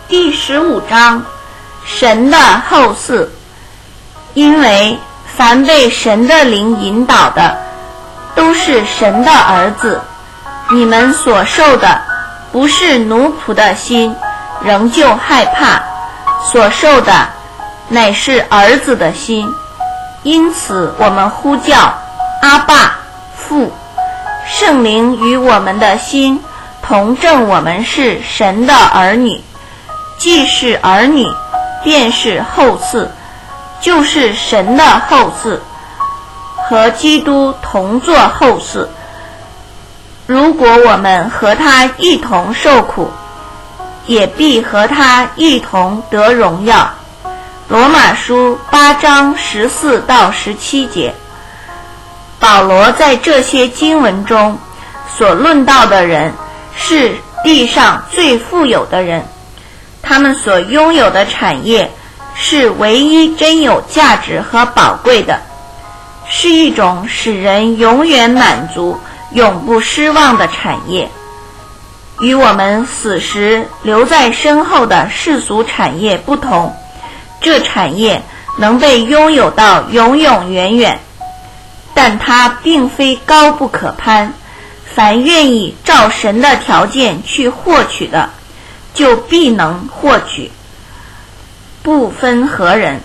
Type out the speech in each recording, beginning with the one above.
第15章，神的后嗣。因为凡被神的灵引导的，都是神的儿子。你们所受的，不是奴仆的心，仍旧害怕；所受的，乃是儿子的心。因此我们呼叫阿爸父。圣灵与我们的心同证我们是神的儿女，既是儿女，便是后嗣，就是神的后嗣，和基督同作后嗣。如果我们和他一同受苦，也必和他一同得荣耀。罗马书8章14到17节。保罗在这些经文中所论到的人，是地上最富有的人，他们所拥有的产业是唯一真有价值和宝贵的，是一种使人永远满足、永不失望的产业。与我们死时留在身后的世俗产业不同，这产业能被拥有到永永远远，但它并非高不可攀，凡愿意照神的条件去获取的，就必能获取，不分何人。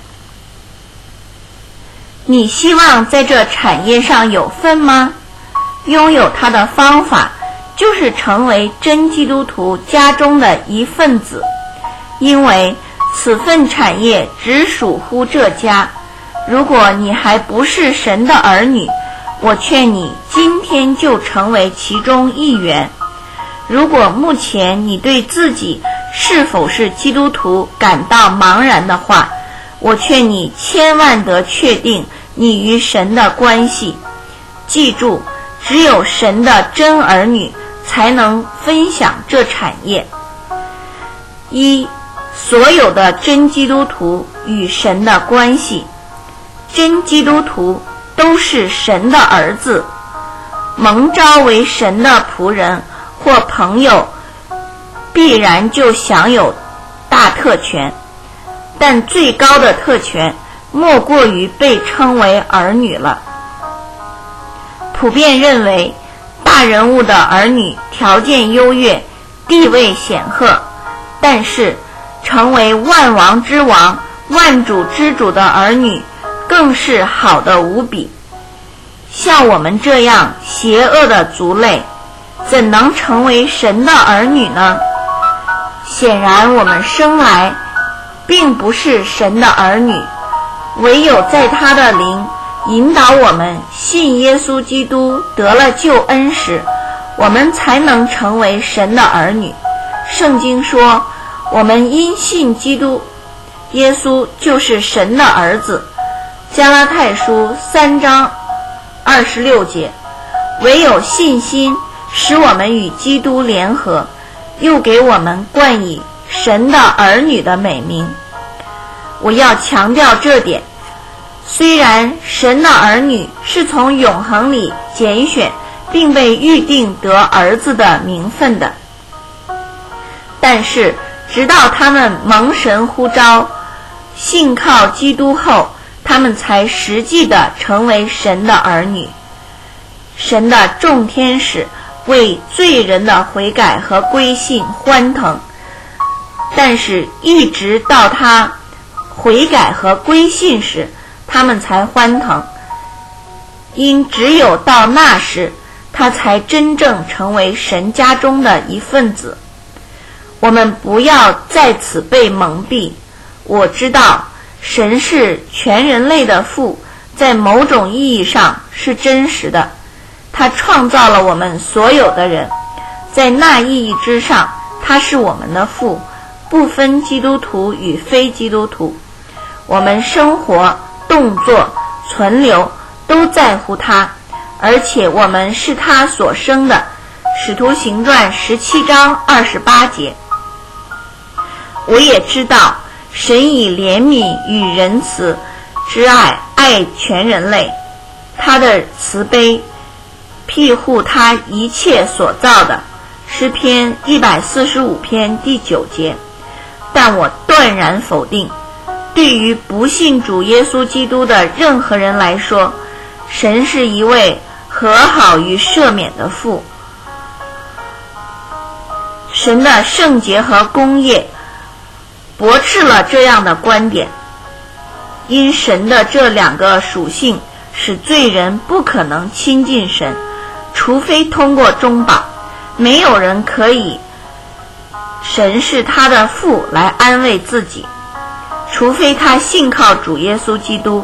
你希望在这产业上有分吗？拥有它的方法，就是成为真基督徒家中的一份子，因为此份产业只属乎这家。如果你还不是神的儿女，我劝你今天就成为其中一员。如果目前你对自己是否是基督徒感到茫然的话，我劝你千万得确定你与神的关系。记住，只有神的真儿女才能分享这产业。一、所有的真基督徒与神的关系。真基督徒都是神的儿子，蒙召为神的仆人或朋友，必然就享有大特权，但最高的特权莫过于被称为儿女了。普遍认为大人物的儿女条件优越，地位显赫，但是成为万王之王、万主之主的儿女更是好得无比。像我们这样邪恶的族类，怎能成为神的儿女呢？显然我们生来并不是神的儿女，唯有在他的灵引导我们信耶稣基督得了救恩时，我们才能成为神的儿女。圣经说，我们因信基督耶稣就是神的儿子。加拉太书3章26节。唯有信心使我们与基督联合，又给我们冠以神的儿女的美名。我要强调这点，虽然神的儿女是从永恒里拣选并被预定得儿子的名分的，但是直到他们蒙神呼召，信靠基督后，他们才实际地成为神的儿女。神的众天使为罪人的悔改和归信欢腾，但是一直到他悔改和归信时，他们才欢腾，因只有到那时，他才真正成为神家中的一份子。我们不要在此被蒙蔽。我知道神是全人类的父，在某种意义上是真实的。他创造了我们所有的人，在那意义之上，他是我们的父，不分基督徒与非基督徒。我们生活、动作、存留都在乎他，而且我们是他所生的。使徒行传17章28节。我也知道神以怜悯与仁慈之爱全人类，他的慈悲庇护他一切所造的。诗篇145篇第9节。 但我断然否定，对于不信主耶稣基督的任何人来说，神是一位和好与赦免的父。神的圣洁和公义驳斥了这样的观点，因神的这两个属性使罪人不可能亲近神，除非通过中保。没有人可以神是他的父来安慰自己，除非他信靠主耶稣基督。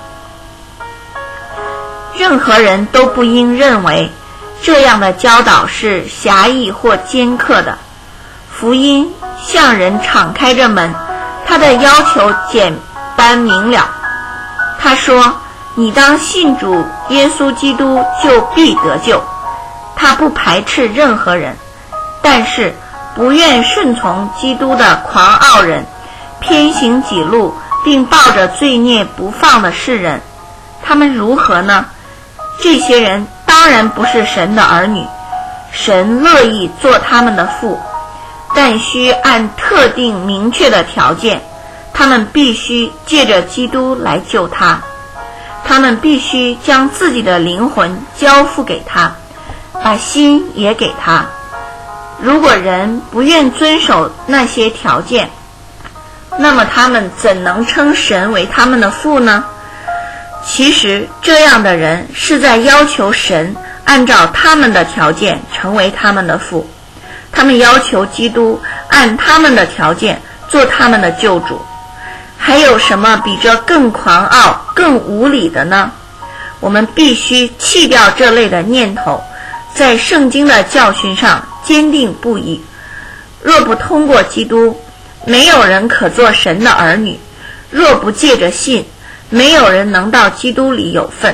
任何人都不应认为这样的教导是狭义或尖刻的。福音向人敞开着门，他的要求简单明了。他说，你当信主耶稣基督就必得救。他不排斥任何人，但是不愿顺从基督的狂傲人，偏行己路，并抱着罪孽不放的世人，他们如何呢？这些人当然不是神的儿女，神乐意做他们的父，但需按特定明确的条件，他们必须借着基督来救他，他们必须将自己的灵魂交付给他，把心也给他。如果人不愿遵守那些条件，那么他们怎能称神为他们的父呢？其实这样的人是在要求神按照他们的条件成为他们的父，他们要求基督按他们的条件做他们的救主。还有什么比这更狂傲更无理的呢？我们必须弃掉这类的念头，在圣经的教训上坚定不移。若不通过基督，没有人可做神的儿女；若不借着信，没有人能到基督里有份。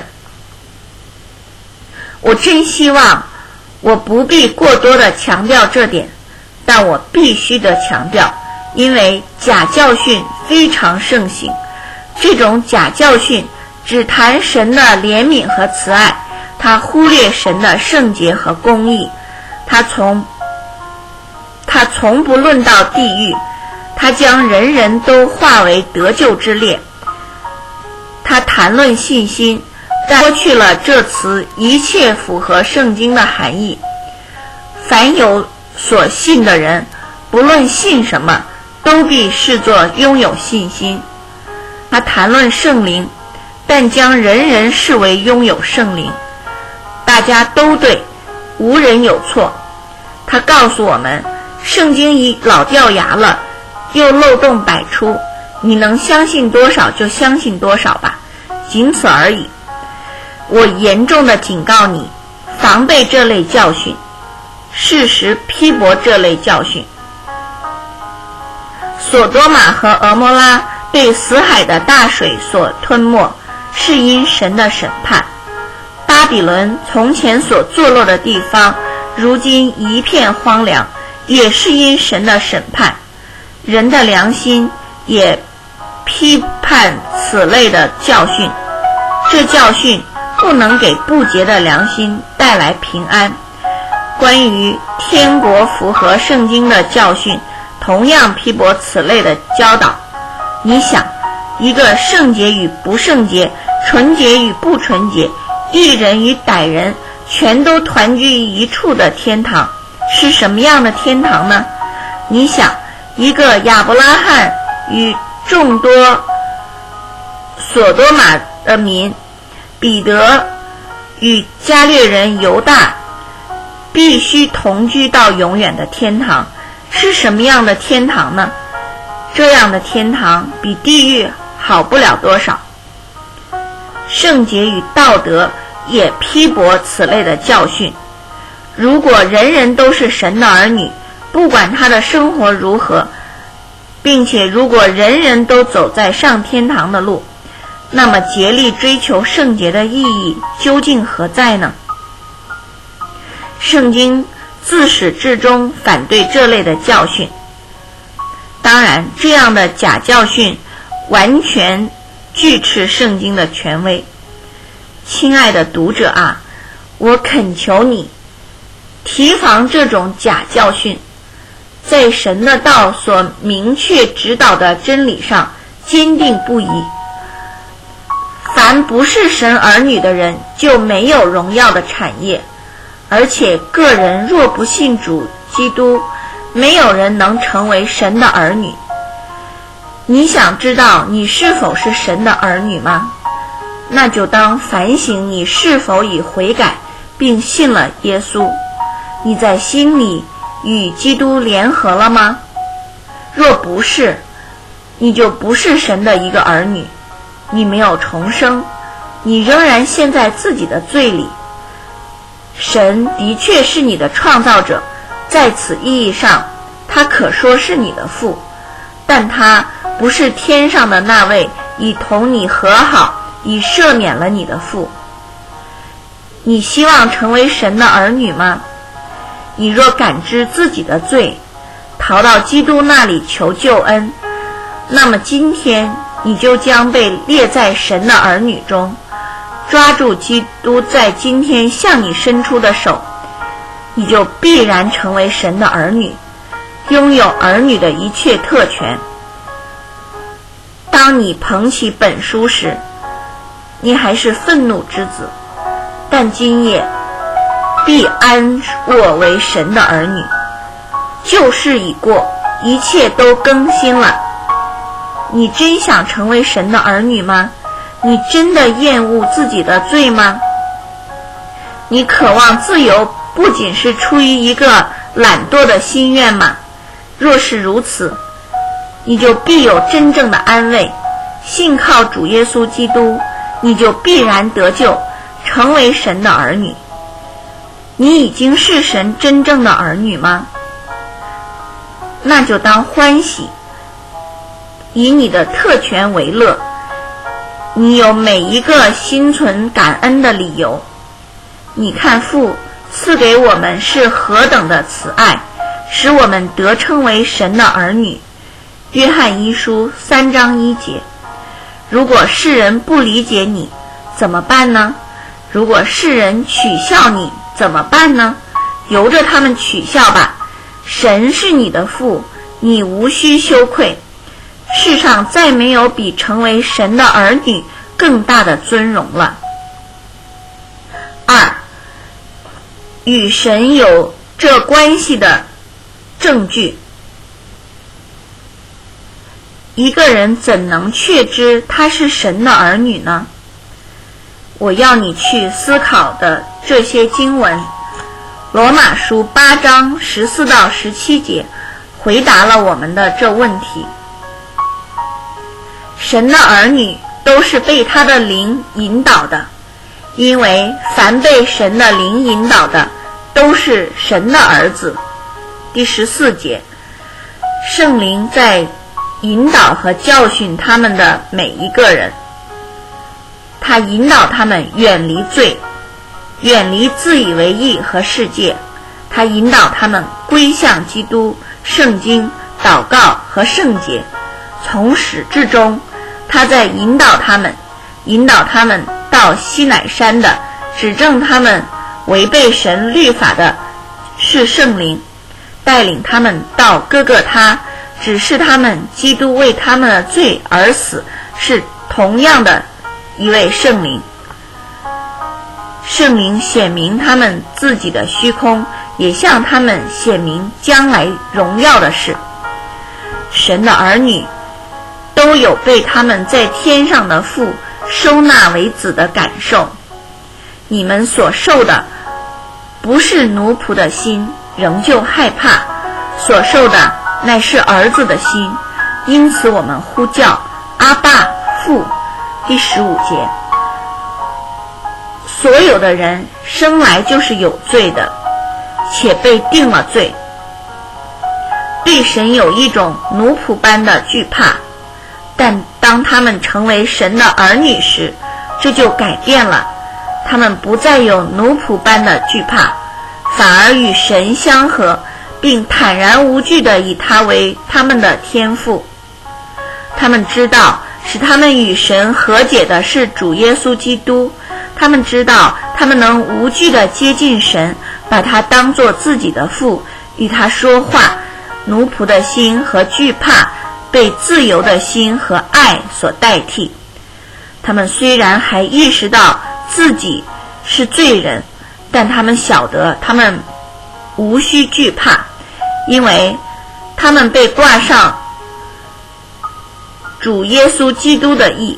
我真希望我不必过多的强调这点，但我必须得强调，因为假教训非常盛行。这种假教训只谈神的怜悯和慈爱，他忽略神的圣洁和公义，他从不论到地狱，他将人人都化为得救之列。他谈论信心，但脱去了这词一切符合圣经的含义。凡有所信的人，不论信什么，都必视作拥有信心。他谈论圣灵，但将人人视为拥有圣灵。大家都对，无人有错。他告诉我们，圣经已老掉牙了，又漏洞百出，你能相信多少就相信多少吧，仅此而已。我严重地警告你，防备这类教训，适时批驳这类教训。索多玛和俄摩拉被死海的大水所吞没，是因神的审判。巴比伦从前所坐落的地方，如今一片荒凉，也是因神的审判。人的良心也批判此类的教训，这教训不能给不洁的良心带来平安。关于天国符合圣经的教训，同样批驳此类的教导。你想，一个圣洁与不圣洁，纯洁与不纯洁，义人与歹人全都团聚于一处的天堂，是什么样的天堂呢？你想，一个亚伯拉罕与众多索多玛的民，彼得与加略人犹大必须同居到永远的天堂，是什么样的天堂呢？这样的天堂比地狱好不了多少。圣洁与道德也批驳此类的教训。如果人人都是神的儿女，不管他的生活如何，并且如果人人都走在上天堂的路，那么竭力追求圣洁的意义究竟何在呢？圣经自始至终反对这类的教训。当然，这样的假教训完全拒斥圣经的权威。亲爱的读者啊，我恳求你提防这种假教训。 在神的道所明确指导的真理上坚定不移。凡不是神儿女的人，就没有荣耀的产业。而且个人若不信主基督，没有人能成为神的儿女。你想知道你是否是神的儿女吗？那就当反省你是否已悔改并信了耶稣。你在心里与基督联合了吗？若不是，你就不是神的一个儿女。你没有重生，你仍然陷在自己的罪里。神的确是你的创造者，在此意义上他可说是你的父，但他不是天上的那位已同你和好，已赦免了你的父。你希望成为神的儿女吗？你若感知自己的罪，逃到基督那里求救恩，那么今天你就将被列在神的儿女中。抓住基督在今天向你伸出的手，你就必然成为神的儿女，拥有儿女的一切特权。当你捧起本书时，你还是愤怒之子，但今夜必安卧为神的儿女。旧事已过，一切都更新了。你真想成为神的儿女吗？你真的厌恶自己的罪吗？你渴望自由不仅是出于一个懒惰的心愿吗？若是如此，你就必有真正的安慰。信靠主耶稣基督，你就必然得救，成为神的儿女。你已经是神真正的儿女吗？那就当欢喜，以你的特权为乐。你有每一个心存感恩的理由。你看父赐给我们是何等的慈爱，使我们得称为神的儿女。约翰一书3章1节。如果世人不理解你，怎么办呢？如果世人取笑你，怎么办呢？由着他们取笑吧。神是你的父，你无需羞愧。世上再没有比成为神的儿女更大的尊荣了。2. 与神有这关系的证据。一个人怎能确知他是神的儿女呢？我要你去思考的这些经文，罗马书8章14到17节回答了我们的这问题。神的儿女都是被他的灵引导的，因为凡被神的灵引导的都是神的儿子。第14节，圣灵在引导和教训他们的每一个人，他引导他们远离罪，远离自以为义和世界，他引导他们归向基督、圣经、祷告和圣洁。从始至终，他在引导他们到西乃山的，指正他们违背神律法的是圣灵，带领他们到各个他，指示他们基督为他们的罪而死，是同样的一位圣灵。圣灵显明他们自己的虚空，也向他们显明将来荣耀的事。神的儿女都有被他们在天上的父收纳为子的感受。你们所受的不是奴仆的心，仍旧害怕，所受的乃是儿子的心，因此我们呼叫阿爸父。第15节，所有的人生来就是有罪的，且被定了罪，对神有一种奴仆般的惧怕。但当他们成为神的儿女时，这就改变了，他们不再有奴仆般的惧怕，反而与神相合，并坦然无惧地以他为他们的天父。他们知道使他们与神和解的是主耶稣基督，他们知道他们能无惧地接近神，把他当作自己的父，与他说话， 奴仆的心和惧怕被自由的心和爱所代替。他们虽然还意识到自己是罪人，但他们晓得他们无需惧怕，因为他们被挂上主耶稣基督的义。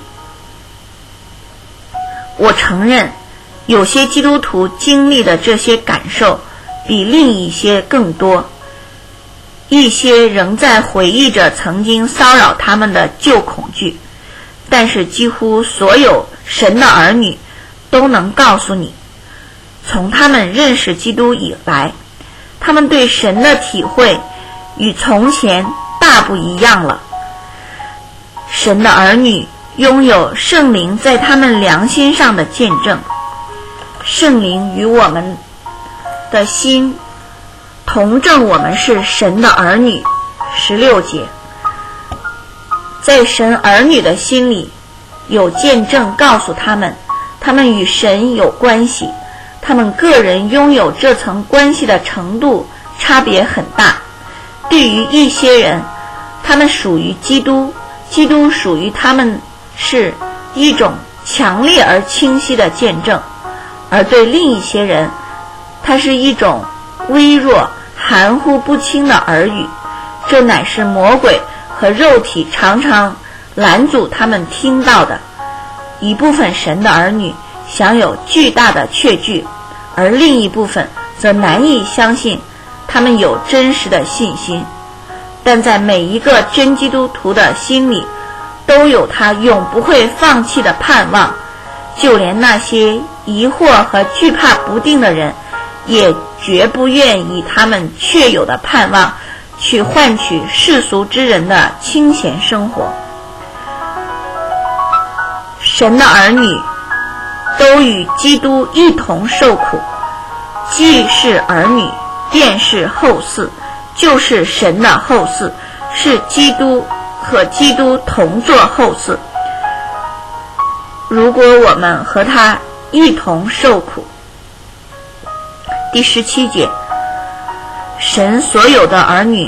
我承认，有些基督徒经历的这些感受比另一些更多，一些仍在回忆着曾经骚扰他们的旧恐惧，但是几乎所有神的儿女都能告诉你，从他们认识基督以来，他们对神的体会与从前大不一样了。神的儿女拥有圣灵在他们良心上的见证，圣灵与我们的心同证我们是神的儿女。16节，在神儿女的心里有见证告诉他们，他们与神有关系，他们个人拥有这层关系的程度差别很大。对于一些人，他们属于基督，基督属于他们，是一种强烈而清晰的见证；而对另一些人，它是一种微弱含糊不清的耳语，这乃是魔鬼和肉体常常拦阻他们听到的。一部分神的儿女享有巨大的确据，而另一部分则难以相信他们有真实的信心。但在每一个真基督徒的心里都有他永不会放弃的盼望，就连那些疑惑和惧怕不定的人也绝不愿以他们确有的盼望去换取世俗之人的清闲生活。神的儿女都与基督一同受苦，既是儿女，便是后嗣，就是神的后嗣，是基督和基督同作后嗣。如果我们和他一同受苦。第17节，神所有的儿女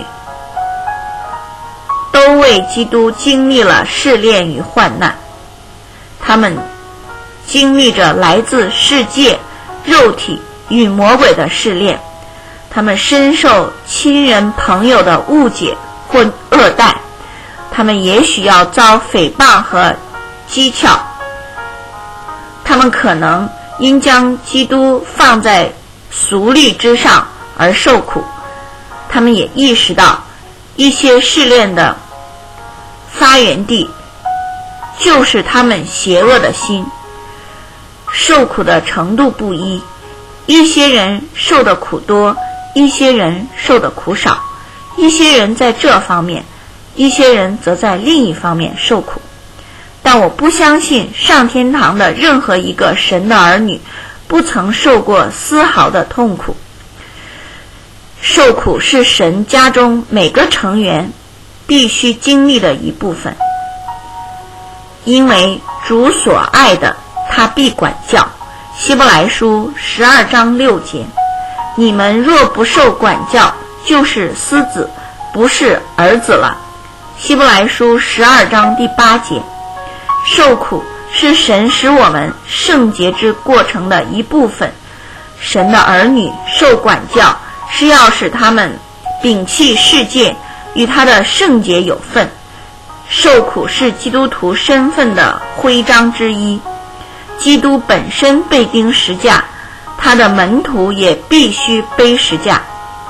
都为基督经历了试炼与患难，他们经历着来自世界、肉体与魔鬼的试炼，他们深受亲人朋友的误解或恶待，他们也许要遭诽谤和讥诮，他们可能因将基督放在俗律之上而受苦，他们也意识到一些试炼的发源地就是他们邪恶的心。受苦的程度不一，一些人受的苦多，一些人受的苦少，一些人在这方面，一些人则在另一方面受苦。但我不相信上天堂的任何一个神的儿女不曾受过丝毫的痛苦。受苦是神家中每个成员必须经历的一部分，因为主所爱的他必管教。希伯来书12章6节，你们若不受管教，就是私子，不是儿子了。希伯来书12章第8节，受苦是神使我们圣洁之过程的一部分。神的儿女受管教是要使他们摒弃世界，与他的圣洁有份。受苦是基督徒身份的徽章之一。基督本身被钉十架，他的门徒也必须背十架。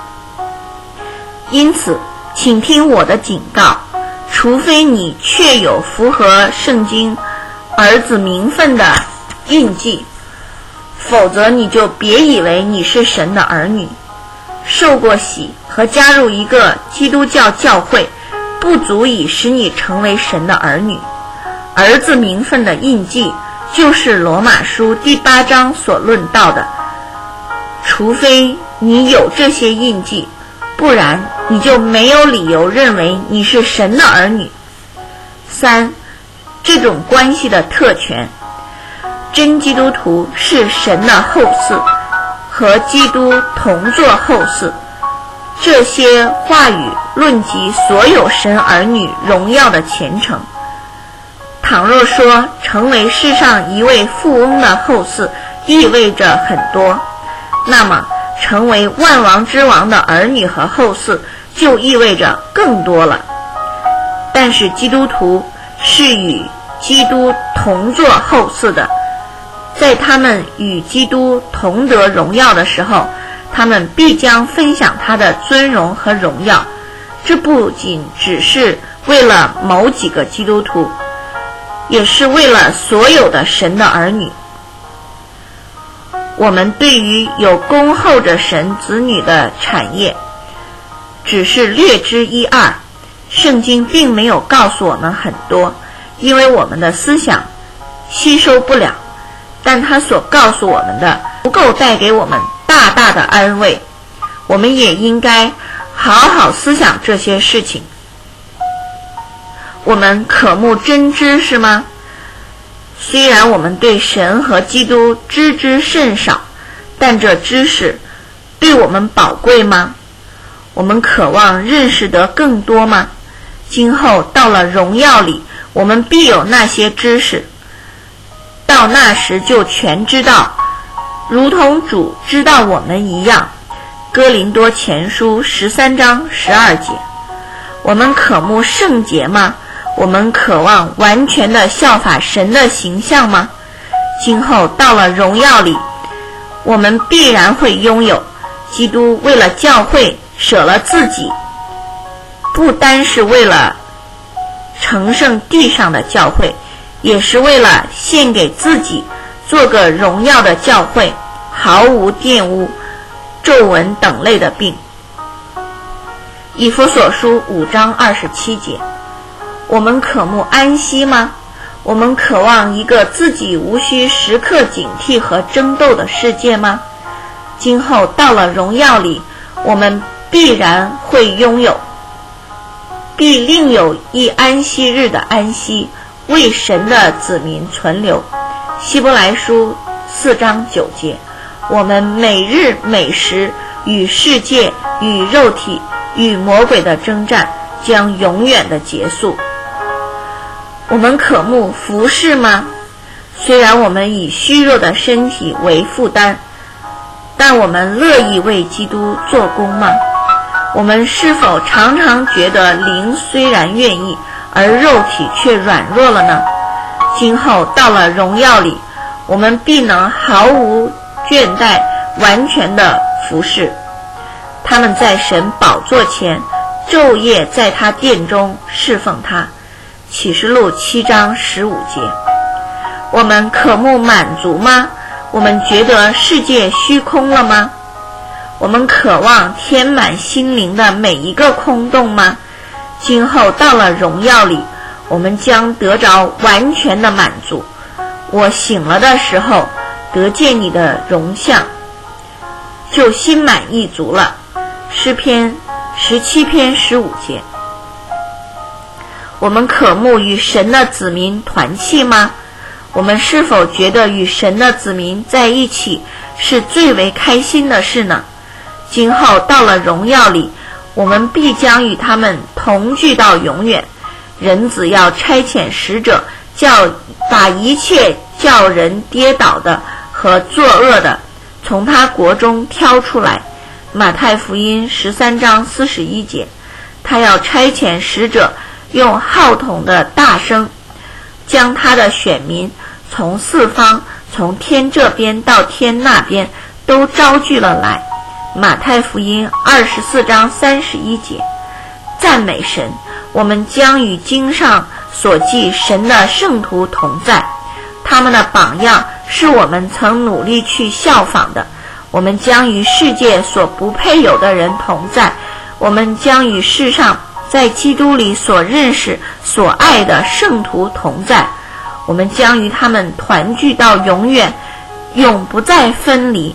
因此，请听我的警告，除非你确有符合圣经儿子名分的印记，否则你就别以为你是神的儿女。受过洗和加入一个基督教教会不足以使你成为神的儿女。儿子名分的印记就是罗马书第8章所论到的，除非你有这些印记，不然你就没有理由认为你是神的儿女。3. 这种关系的特权，真基督徒是神的后嗣，和基督同作后嗣。 这些话语论及所有神儿女荣耀的前程。倘若说成为世上一位富翁的后嗣意味着很多，那么成为万王之王的儿女和后嗣就意味着更多了。但是基督徒是与基督同作后嗣的，在他们与基督同得荣耀的时候，他们必将分享他的尊荣和荣耀。这不仅只是为了某几个基督徒，也是为了所有的神的儿女。我们对于有恭候着神子女的产业只是略知一二，圣经并没有告诉我们很多，因为我们的思想吸收不了，但他所告诉我们的不够带给我们大大的安慰。我们也应该好好思想这些事情。我们渴慕真知识吗？虽然我们对神和基督知之甚少，但这知识对我们宝贵吗？我们渴望认识得更多吗？今后到了荣耀里，我们必有那些知识，到那时就全知道，如同主知道我们一样。哥林多前书13章12节。我们渴慕圣洁吗？我们渴望完全的效法神的形象吗？今后到了荣耀里，我们必然会拥有。基督为了教会舍了自己，不单是为了成圣地上的教会，也是为了献给自己，做个荣耀的教会，毫无玷污、皱纹等类的病。以弗所书5章27节。我们渴慕安息吗？我们渴望一个自己无需时刻警惕和争斗的世界吗？今后到了荣耀里，我们必然会拥有，必另有一安息日的安息，为神的子民存留。希伯来书4章9节。我们每日每时与世界、与肉体、与魔鬼的征战将永远的结束。我们渴慕服事吗？虽然我们以虚弱的身体为负担，但我们乐意为基督做工吗？我们是否常常觉得灵虽然愿意，而肉体却软弱了呢？今后到了荣耀里，我们必能毫无倦怠，完全的服事。他们在神宝座前昼夜在他殿中侍奉他。启示录7章15节。我们渴慕满足吗？我们觉得世界虚空了吗？我们渴望填满心灵的每一个空洞吗？今后到了荣耀里，我们将得着完全的满足。我醒了的时候，得见你的容像，就心满意足了。诗篇17篇15节。我们渴慕与神的子民团契吗？我们是否觉得与神的子民在一起是最为开心的事呢？今后到了荣耀里，我们必将与他们同聚到永远。人子要差遣使者，把一切叫人跌倒的和作恶的从他国中挑出来。马太福音13章41节。他要差遣使者，用号筒的大声，将他的选民从四方，从天这边到天那边都招聚了来。马太福音24章31节。赞美神，我们将与经上所记神的圣徒同在，他们的榜样是我们曾努力去效仿的。我们将与世界所不配有的人同在，我们将与世上在基督里所认识所爱的圣徒同在，我们将与他们团聚到永远，永不再分离。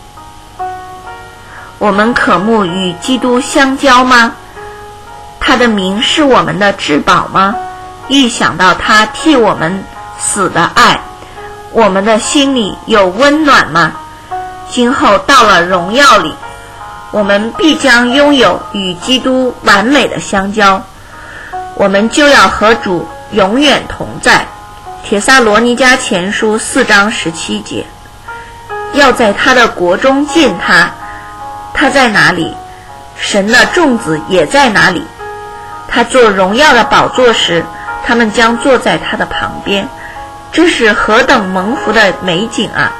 我们渴慕与基督相交吗？他的名是我们的至宝吗？一想到他替我们死的爱，我们的心里有温暖吗？今后到了荣耀里， 我们必将拥有与基督完美的相交，我们就要和主永远同在。帖撒罗尼迦前书4章17节。要在他的国中见他，他在哪里，神的众子也在哪里。他坐荣耀的宝座时，他们将坐在他的旁边。这是何等蒙福的美景啊！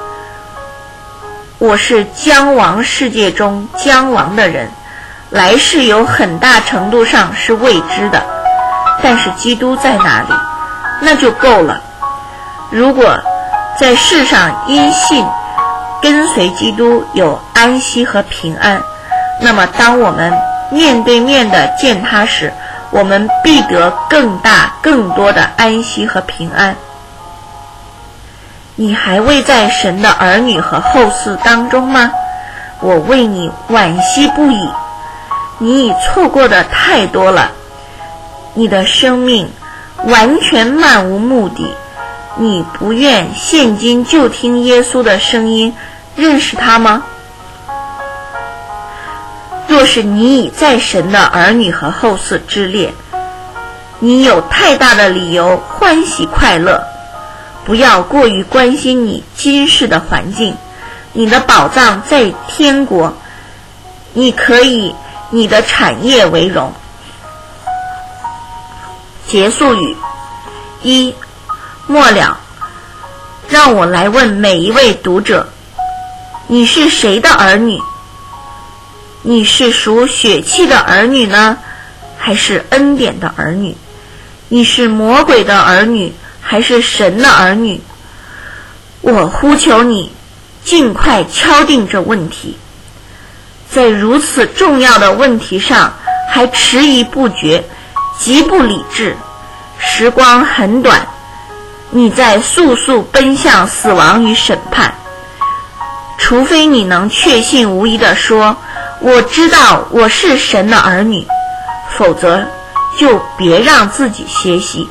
我是将亡世界中将亡的人，来世有很大程度上是未知的，但是基督在哪里，那就够了。如果在世上因信跟随基督有安息和平安，那么当我们面对面的见他时，我们必得更大更多的安息和平安。你还未在神的儿女和后嗣当中吗？我为你惋惜不已，你已错过的太多了。你的生命完全漫无目的，你不愿现今就听耶稣的声音，认识他吗？若是你已在神的儿女和后嗣之列，你有太大的理由欢喜快乐。不要过于关心你今世的环境，你的宝藏在天国，你可以你的产业为荣。结束语一，末了，让我来问每一位读者，你是谁的儿女？你是属血气的儿女呢，还是恩典的儿女？你是魔鬼的儿女，还是神的儿女？我呼求你尽快敲定这问题。在如此重要的问题上还迟疑不决，极不理智。时光很短，你在速速奔向死亡与审判。除非你能确信无疑地说，我知道我是神的儿女，否则就别让自己歇息。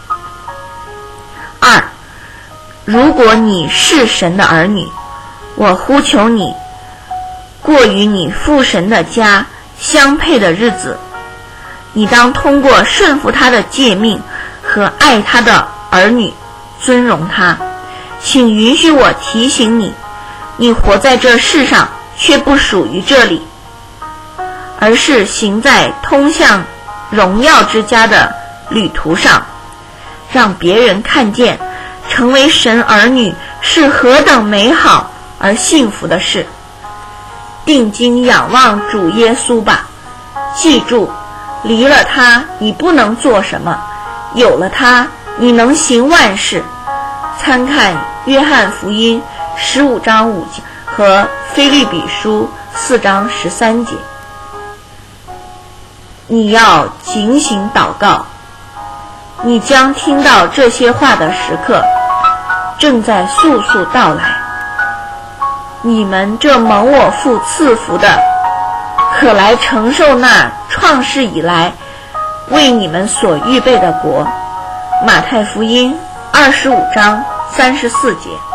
二，如果你是神的儿女，我呼求你过与你父神的家相配的日子。你当通过顺服他的诫命和爱他的儿女尊荣他。请允许我提醒你，你活在这世上却不属于这里，而是行在通向荣耀之家的旅途上，让别人看见成为神儿女是何等美好而幸福的事。定睛仰望主耶稣吧，记住，离了他你不能做什么，有了他你能行万事。参看约翰福音15章5节和腓立比书4章13节。你要警醒祷告，你将听到这些话的时刻正在速速到来。你们这蒙我父赐福的，可来承受那创世以来为你们所预备的国。马太福音25章34节。